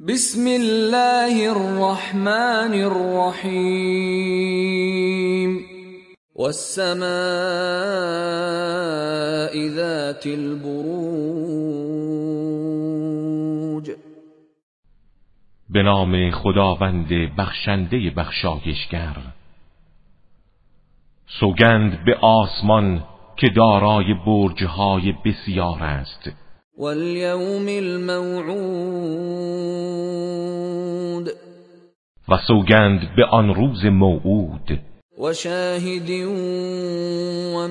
بسم الله الرحمن الرحیم والسماء ذات البروج. به نام خداوند بخشنده بخشایشگر. سوگند به آسمان که دارای برج‌های بسیار است. والیوم الموعود. و سوگند به آن روز موعود. و شاهد و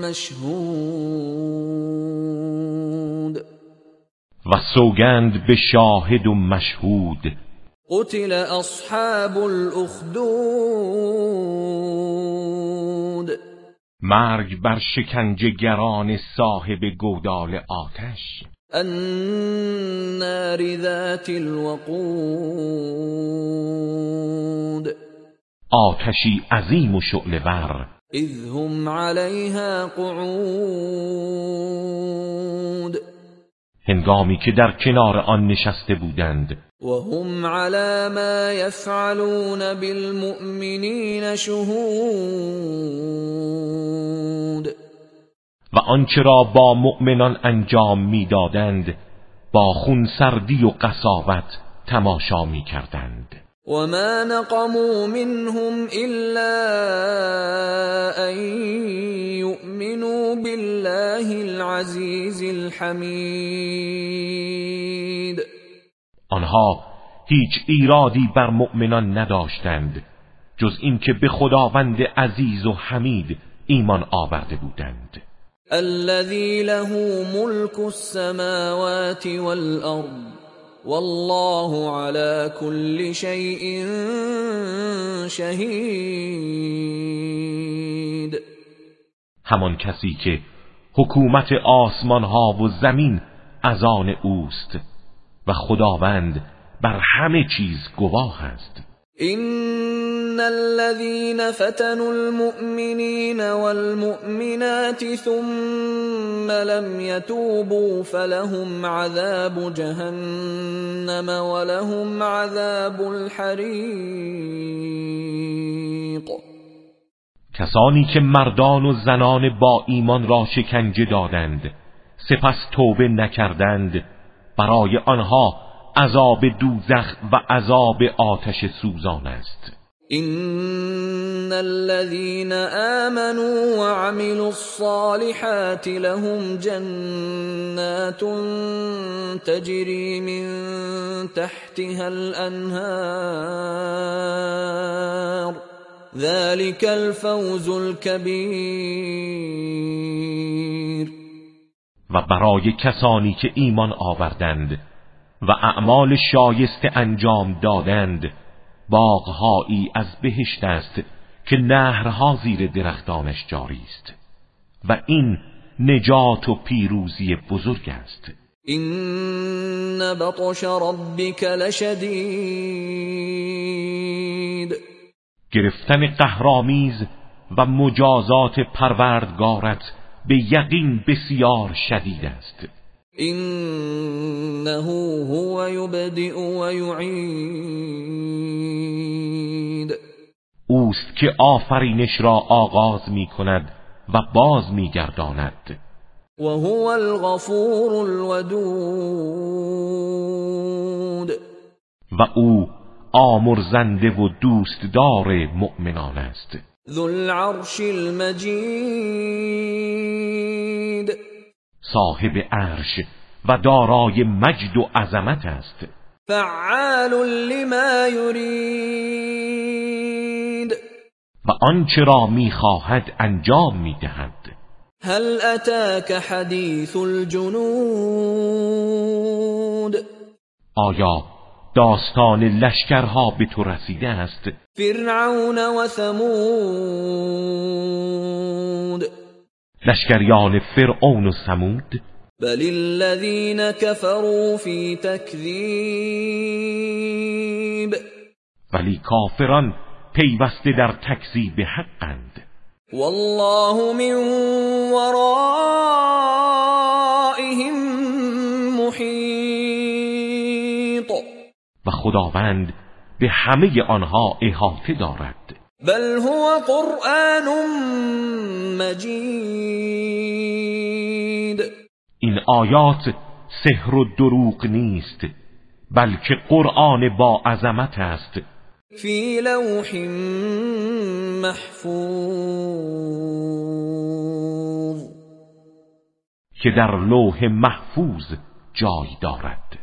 مشهود. و سوگند به شاهد و مشهود. قتل اصحاب الاخدود. مرگ بر شکنجهگران صاحب گودال آتش. النار ذات الوقود. آتشی عظیم و شعله‌ور. اذ هم علیها قعود. هنگامی که در کنار آن نشسته بودند. و هم علی ما یفعلون بالمؤمنین شهود. و آنچه را با مؤمنان انجام میدادند با خونسردی و قساوت تماشا میکردند. و ما نقموا منهم الا ان یؤمنوا بالله العزیز الحمید. آنها هیچ ایرادی بر مؤمنان نداشتند جز اینکه به خداوند عزیز و حمید ایمان آورده بودند. الذي له ملك السماوات والأرض والله على كل شيء شهید. همان کسی که حکومت آسمان ها و زمین از آن اوست و خداوند بر همه چیز گواه است. إن الذين فتنوا المؤمنين والمؤمنات ثم لم يتوبوا فلهم عذاب جهنم ولهم عذاب الحریق. کسانی که مردان و زنان با ایمان را شکنجه دادند سپس توبه نکردند برای آنها عذاب دوزخ و عذاب آتش سوزان است. إن الذين آمنوا وعملوا الصالحات لهم جنات تجري من تحتها الأنهار ذلك الفوز الكبير. و برای کسانی که ایمان آوردند و اعمال شایسته انجام دادند باغهایی از بهشت است که نهرها زیر درختانش جاری است و این نجات و پیروزی بزرگ است. این بطش ربک لشدید. گرفتن قهرآمیز و مجازات پروردگارت به یقین بسیار شدید است. إنه هو یبدئ و یعید. اوست که آفرینش را آغاز می کند و باز می گرداند. و هو الغفور الودود. و او آمرزنده و دوستدار مؤمنان است. ذو العرش المجید. صاحب عرش و دارای مجد و عظمت است. فعال لما یرید. و آنچه را می‌خواهد انجام می‌دهد. هل اتاک حدیث الجنود. آیا داستان لشکرها به تو رسیده است؟ فرعون و ثمود. لشکریان فرعون و ثمود. بل الذین كفروا فی تکذیب. ولی کافران پیوسته در تکذیب حقند. والله من ورائهم محیط. و خداوند به همه آنها احاطه دارد. بل هو قرآن مجید. این آیات سحر و دروغ نیست، بلکه قرآن با عظمت است. فی لوح محفوظ. که در لوح محفوظ جای دارد.